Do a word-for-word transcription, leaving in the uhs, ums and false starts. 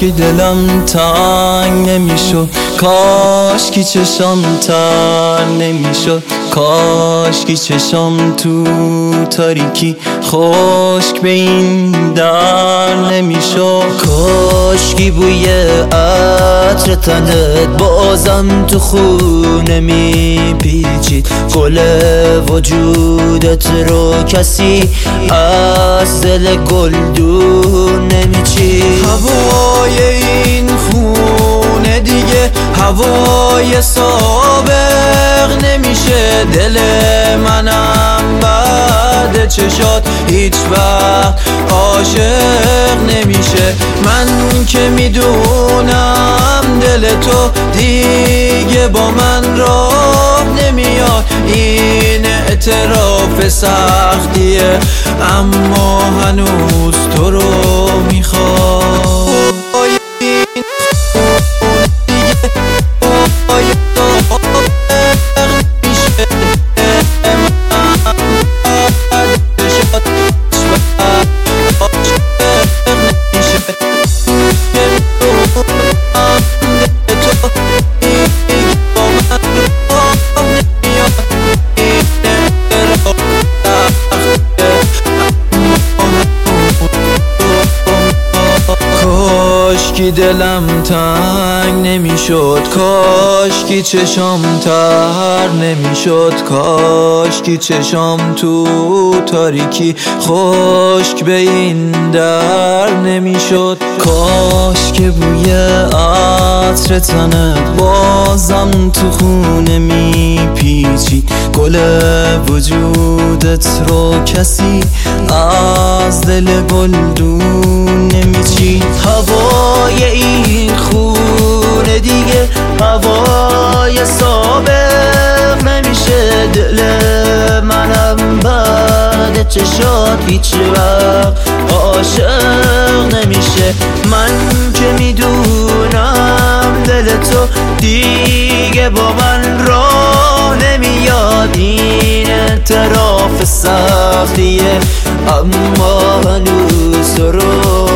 کاشکی دلم تنگ نمیشد، کاشکی چشام تر نمیشد، کاشکی چشام تو تاریکی خشک به این در نمیشد، کاشکی بوی عطر تنت بازم تو خونه میپیچید، گل وجودت رو کسی از دل گلدون نمیچید. هوای این خونه دیگه هوای سابق نمیشه، دل منم بعد چشات هیچ وقت عاشق نمیشه. من که میدونم دل تو دیگه با من راه نمیاد، این اعتراف سختیه اما هنوز تو رو میخواد. کاشکی دلم تنگ نمیشد، کاشکی چشام تر نمیشد، کاشکی چشام تو تاریکی خشک به این در نمیشد، کاشکی بوی عطر تنت بازم تو خونه میپیچید، گل وجودت رو کسی از دل گلدون نمیچید. هوای این خونه دیگه هوای سابق نمیشه، دل منم بعد چشات هیچ وقت عاشق نمیشه. من که میدونم دل تو دیگه با من راه نمیاد، این اعتراف سختیه اما هنوز تو رو